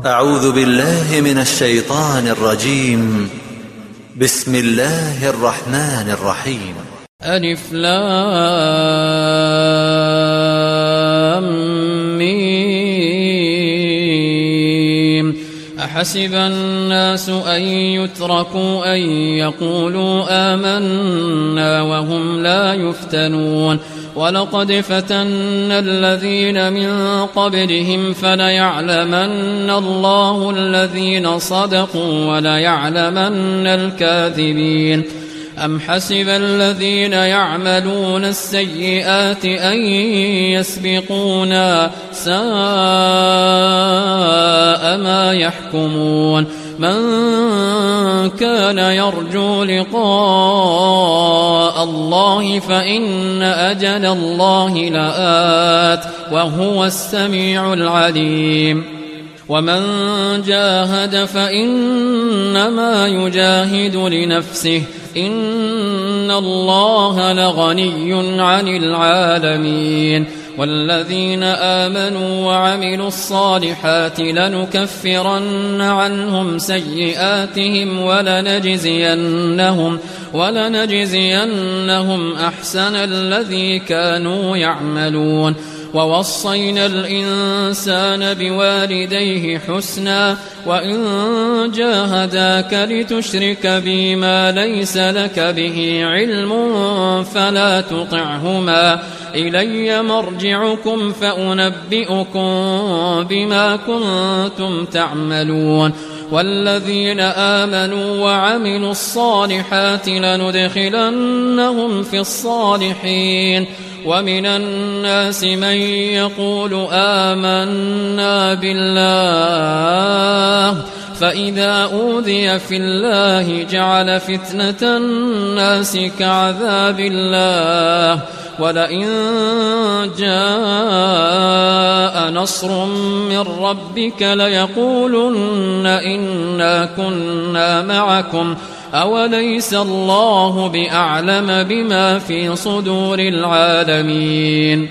أعوذ بالله من الشيطان الرجيم. بسم الله الرحمن الرحيم. ألف لام ميم. أحسب الناس أن يتركوا أن يقولوا آمنا وهم لا يفتنون ولقد فتنا الذين من قبلهم فليعلمن الله الذين صدقوا وليعلمن الكاذبين. أم حسب الذين يعملون السيئات أن يسبقونا ساء ما يحكمون. من كان يرجو لقاء الله فإن أجل الله لآت وهو السميع العليم. ومن جاهد فإنما يجاهد لنفسه إن الله لغني عن العالمين. والذين آمنوا وعملوا الصالحات لنكفرن عنهم سيئاتهم ولنجزينهم أحسن الذي كانوا يعملون. ووصينا الإنسان بوالديه حسنا وإن جاهداك لتشرك بي ما ليس لك به علم فلا تطعهما إلي مرجعكم فأنبئكم بما كنتم تعملون. والذين آمنوا وعملوا الصالحات لندخلنهم في الصالحين. ومن الناس من يقول آمنا بالله فإذا أوذي في الله جعل فتنة الناس كعذاب الله ولئن جاء نصر من ربك ليقولن إنا كنا معكم أوليس الله بأعلم بما في صدور العالمين.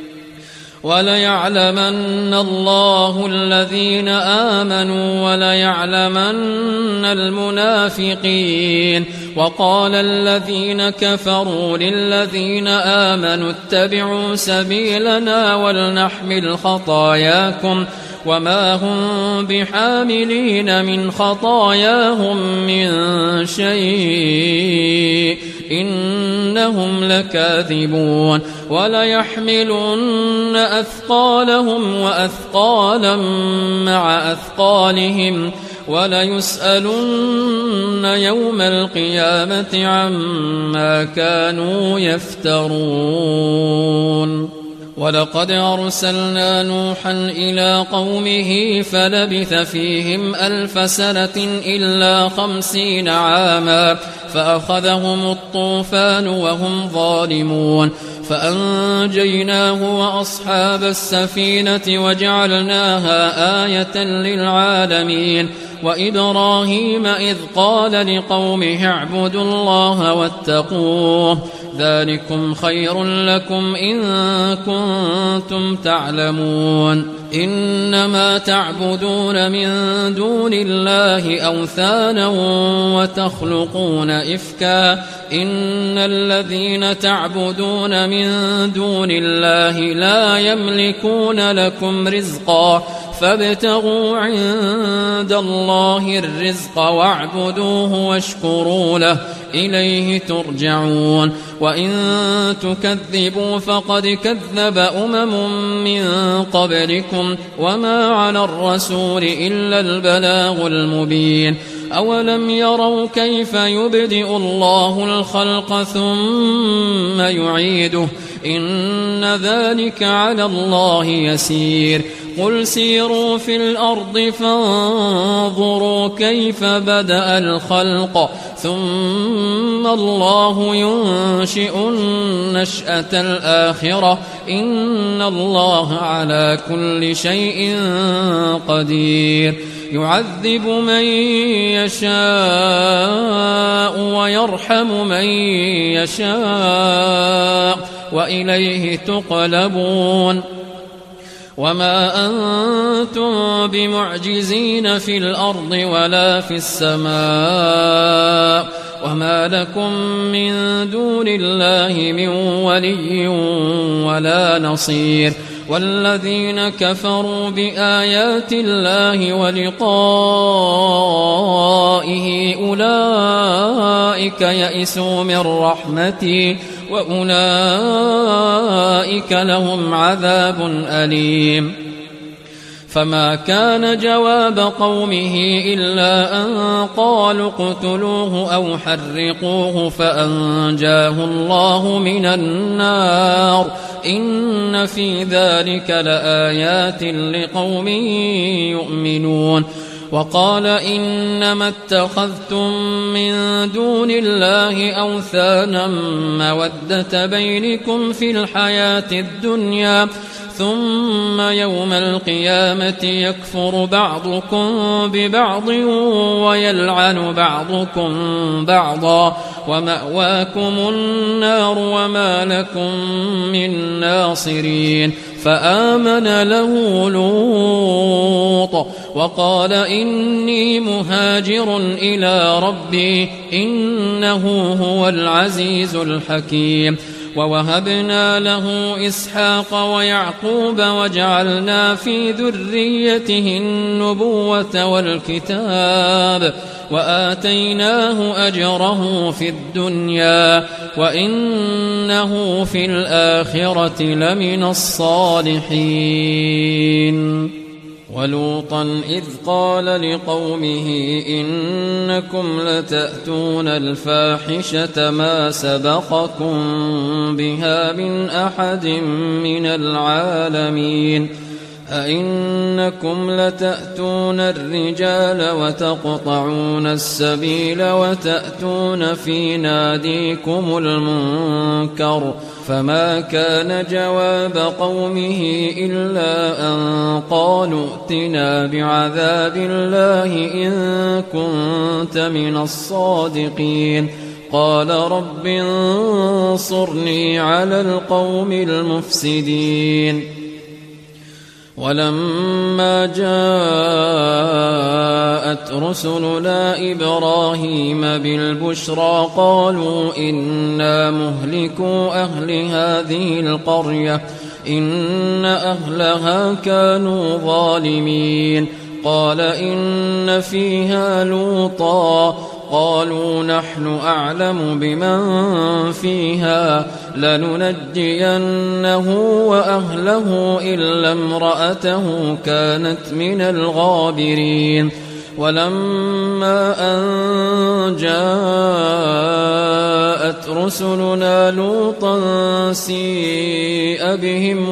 وليعلمن الله الذين آمنوا وليعلمن المنافقين. وقال الذين كفروا للذين آمنوا اتبعوا سبيلنا ولنحمل خطاياكم وما هم بحاملين من خطاياهم من شيء إنهم لكاذبون. وليحملن أثقالهم وأثقالا مع أثقالهم وليسألن يوم القيامة عما كانوا يفترون. ولقد أرسلنا نوحا إلى قومه فلبث فيهم 1000 سنة إلا 50 عاما فأخذهم الطوفان وهم ظالمون فأنجيناه وأصحاب السفينة وجعلناها آية للعالمين. وإبراهيم إذ قال لقومه اعبدوا الله واتقوه ذلكم خير لكم إن كنتم تعلمون. إنما تعبدون من دون الله أوثانا وتخلقون إفكا إن الذين تعبدون من دون الله لا يملكون لكم رزقا فابتغوا عند الله الرزق واعبدوه واشكروا له إليه ترجعون. وإن تكذبوا فقد كذب أمم من قبلكم وما على الرسول إلا البلاغ المبين. أولم يروا كيف يبدئ الله الخلق ثم يعيده إن ذلك على الله يسير. قل سيروا في الأرض فانظروا كيف بدأ الخلق ثم الله ينشئ النشأة الآخرة إن الله على كل شيء قدير. يعذب من يشاء ويرحم من يشاء وإليه تقلبون. وما أنتم بمعجزين في الأرض ولا في السماء وما لكم من دون الله من ولي ولا نصير والذين كفروا بآيات الله ولقائه أولئك يئسوا من رحمتي وأولئك لهم عذاب أليم فما كان جواب قومه إلا أن قالوا اقتلوه أو حرقوه فأنجاه الله من النار إن في ذلك لآيات لقوم يؤمنون وقال إنما اتخذتم من دون الله أوثانا مودة بينكم في الحياة الدنيا ثم يوم القيامة يكفر بعضكم ببعض ويلعن بعضكم بعضا ومأواكم النار وما لكم من ناصرين فآمن له لوط وقال إني مهاجر إلى ربي إنه هو العزيز الحكيم ووهبنا له إسحاق ويعقوب وجعلنا في ذريته النبوة والكتاب وآتيناه أجره في الدنيا وإنه في الآخرة لمن الصالحين ولوطا إذ قال لقومه إنكم لتأتون الفاحشة ما سبقكم بها من أحد من العالمين أئنكم لتأتون الرجال وتقطعون السبيل وتأتون في ناديكم المنكر فما كان جواب قومه إلا أن قالوا ائتنا بعذاب الله إن كنت من الصادقين قال رب انصرني على القوم المفسدين ولما جاءت رسلنا إبراهيم بالبشرى قالوا إنا مهلكو أهل هذه القرية إن أهلها كانوا ظالمين قال إن فيها لوطا قالوا نحن أعلم بمن فيها لننجينه وأهله إلا امرأته كانت من الغابرين ولما أن جاءت رسلنا لوطا سيء بهم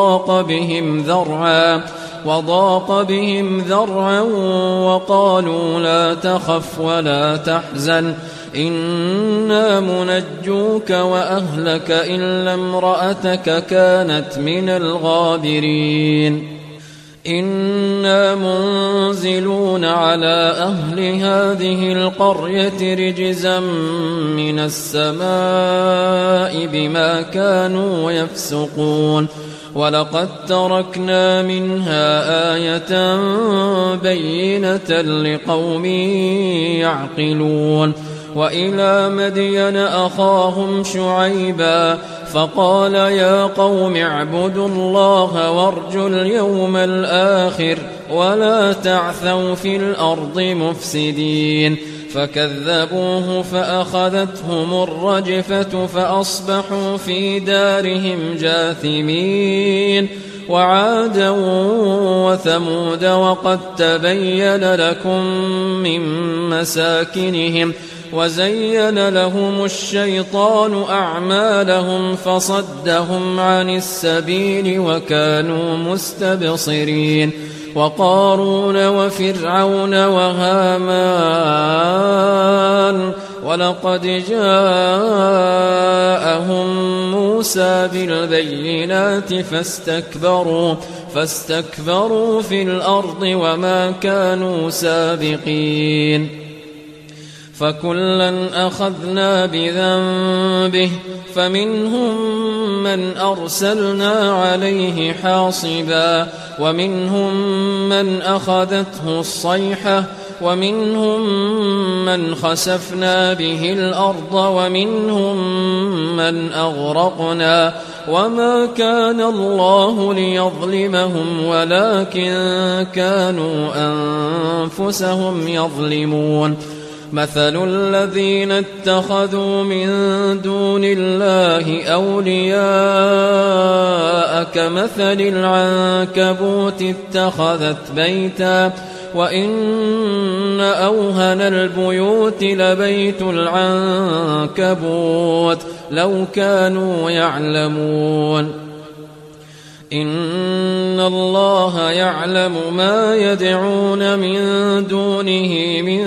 وضاق بهم ذرعا وقالوا لا تخف ولا تحزن إنا منجوك وأهلك إلا امرأتك كانت من الغابرين إنا منزلون على أهل هذه القرية رجزا من السماء بما كانوا يفسقون ولقد تركنا منها آية بينة لقوم يعقلون وإلى مدين أخاهم شعيبا فقال يا قوم اعبدوا الله وارجوا اليوم الآخر ولا تعثوا في الأرض مفسدين فكذبوه فأخذتهم الرجفة فأصبحوا في دارهم جاثمين وعادا وثمود وقد تبين لكم من مساكنهم وزين لهم الشيطان أعمالهم فصدهم عن السبيل وكانوا مستبصرين وقارون وفرعون وهامان ولقد جاءهم موسى بالبينات فاستكبروا في الأرض وما كانوا سابقين فكلا أخذنا بذنبه فمنهم من أرسلنا عليه حاصبا ومنهم من أخذته الصيحة ومنهم من خسفنا به الأرض ومنهم من أغرقنا وما كان الله ليظلمهم ولكن كانوا أنفسهم يظلمون مثل الذين اتخذوا من دون الله أولياء كمثل العنكبوت اتخذت بيتا وإن أوهن البيوت لبيت العنكبوت لو كانوا يعلمون إن الله يعلم ما يدعون من دونه من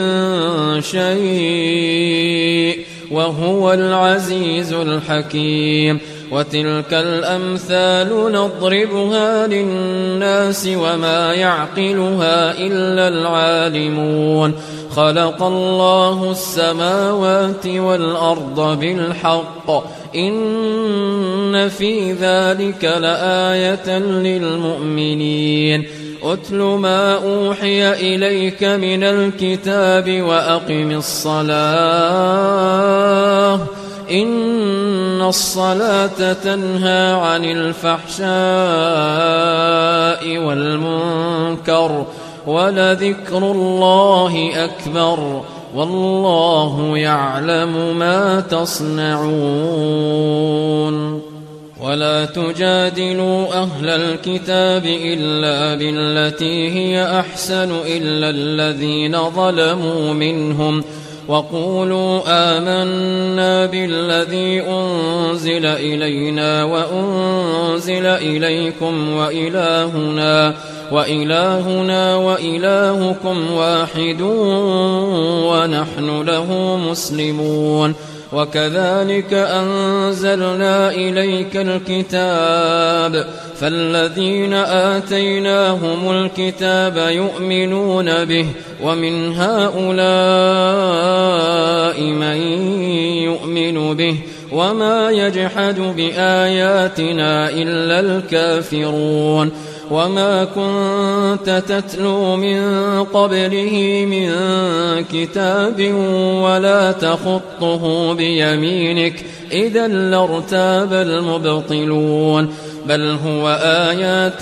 شيء وهو العزيز الحكيم وتلك الأمثال نضربها للناس وما يعقلها إلا العالمون خلق الله السماوات والأرض بالحق إن في ذلك لآية للمؤمنين أتل ما أوحي إليك من الكتاب وأقم الصلاة إن الصلاة تنهى عن الفحشاء والمنكر ولذكر الله أكبر والله يعلم ما تصنعون ولا تجادلوا أهل الكتاب إلا بالتي هي أحسن إلا الذين ظلموا منهم وقولوا آمنا بالذي أنزل إلينا وأنزل إليكم وإلهنا وإلهكم واحد ونحن له مسلمون وكذلك أنزلنا إليك الكتاب فالذين آتيناهم الكتاب يؤمنون به ومن هؤلاء من يؤمن به وما يجحد بآياتنا إلا الكافرون وما كنت تتلو من قبله من كتاب ولا تخطه بيمينك إذا لارتاب المبطلون بل هو آيات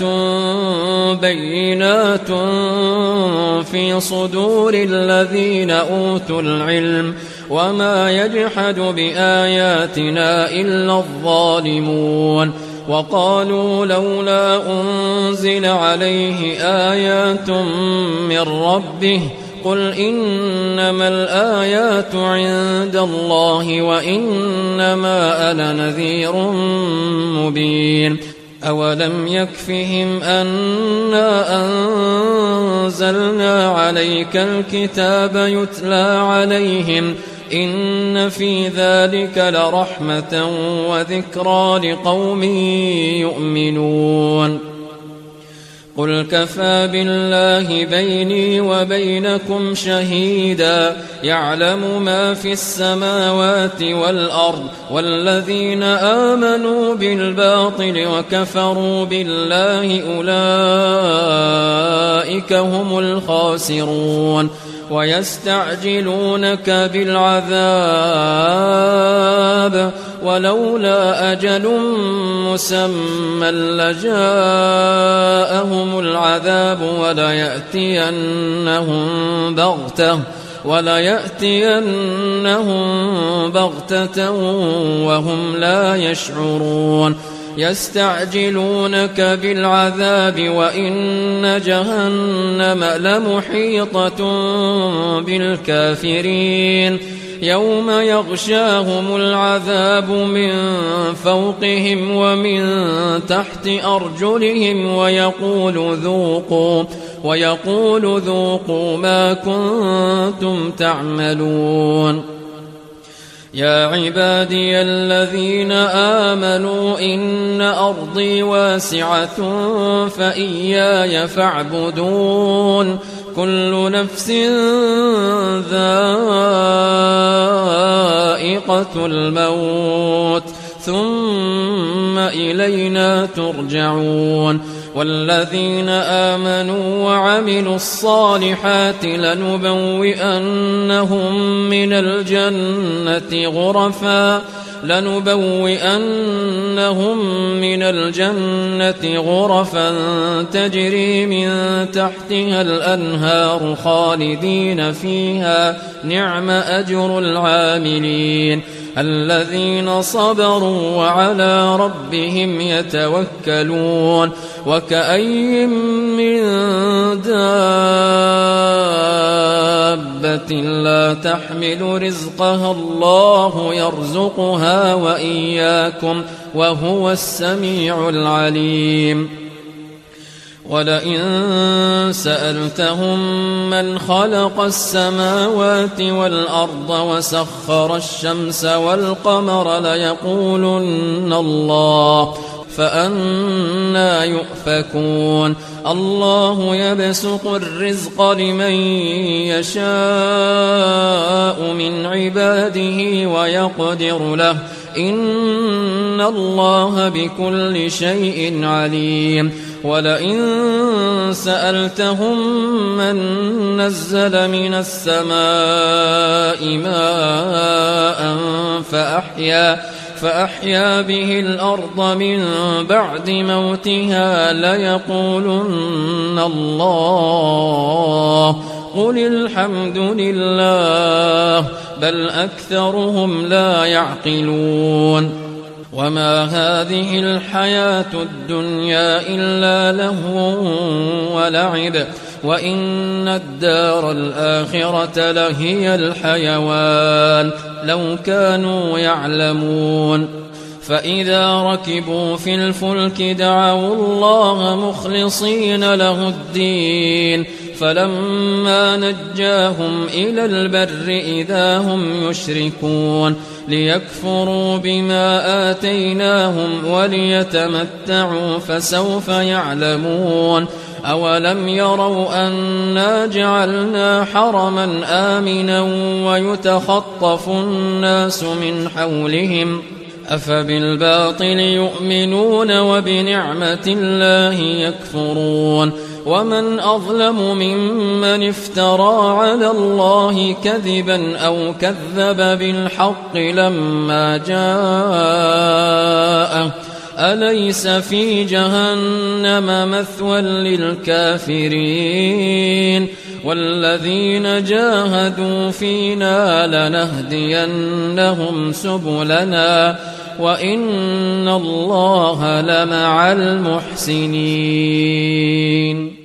بينات في صدور الذين أوتوا العلم وما يجحد بآياتنا إلا الظالمون وقالوا لولا أنزل عليه آيات من ربه قل إنما الآيات عند الله وإنما أنا نذير مبين أولم يكفهم أنا أنزلنا عليك الكتاب يتلى عليهم إن في ذلك لرحمة وذكرى لقوم يؤمنون قل كفى بالله بيني وبينكم شهيدا يعلم ما في السماوات والأرض والذين آمنوا بالباطل وكفروا بالله أولئك هم الخاسرون ويستعجلونك بالعذاب ولولا أجل مسمى لجاءهم العذاب وليأتينهم بغتة وهم لا يشعرون يستعجلونك بالعذاب وإن جهنم لمحيطة بالكافرين يوم يغشاهم العذاب من فوقهم ومن تحت أرجلهم ويقول ذوقوا ما كنتم تعملون يا عبادي الذين آمنوا إن أرضي واسعة فإياي فاعبدون كل نفس ذائقة الموت ثم إلينا ترجعون والذين آمنوا وعملوا الصالحات لنبوئنهم من الجنة غرفا تجري من تحتها الأنهار خالدين فيها نعم أجر العاملين الذين صبروا وعلى ربهم يتوكلون وكأي من دابة لا تحمل رزقها الله يرزقها وإياكم وهو السميع العليم ولئن سألتهم من خلق السماوات والأرض وسخر الشمس والقمر ليقولن الله فأنى يؤفكون الله يبسط الرزق لمن يشاء من عباده ويقدر له إن الله بكل شيء عليم ولئن سألتهم من نزل من السماء ماء فأحيا به الأرض من بعد موتها ليقولن الله قل الحمد لله بل أكثرهم لا يعقلون وما هذه الحياة الدنيا إلا لهو ولعب وإن الدار الآخرة لهي الحيوان لو كانوا يعلمون فإذا ركبوا في الفلك دعوا الله مخلصين له الدين فلما نجاهم إلى البر إذا هم يشركون ليكفروا بما آتيناهم وليتمتعوا فسوف يعلمون أولم يروا أنا جعلنا حرما آمنا ويتخطف الناس من حولهم أفبالباطل يؤمنون وبنعمة الله يكفرون ومن أظلم ممن افترى على الله كذبا أو كذب بالحق لما جاءه أليس في جهنم مثوى للكافرين والذين جاهدوا فينا لنهدينهم سبلنا وإن الله لمع المحسنين